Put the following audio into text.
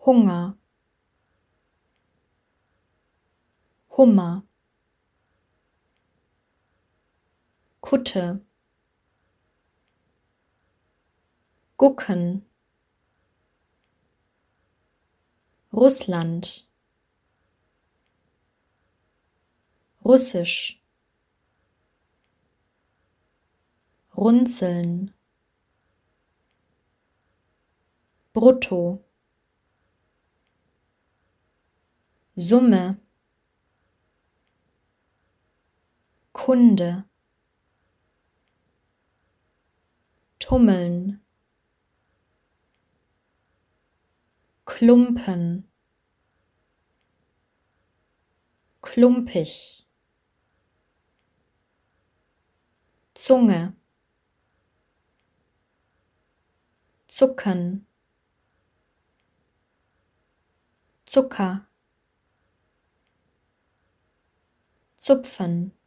Hunger, Hummer, Kutte, Gucken, Russland, Russisch, Runzeln, Brutto, Summe, Kunde, Tummeln, Klumpen, klumpig, Zunge, Zucken, Zucker, Zupfen,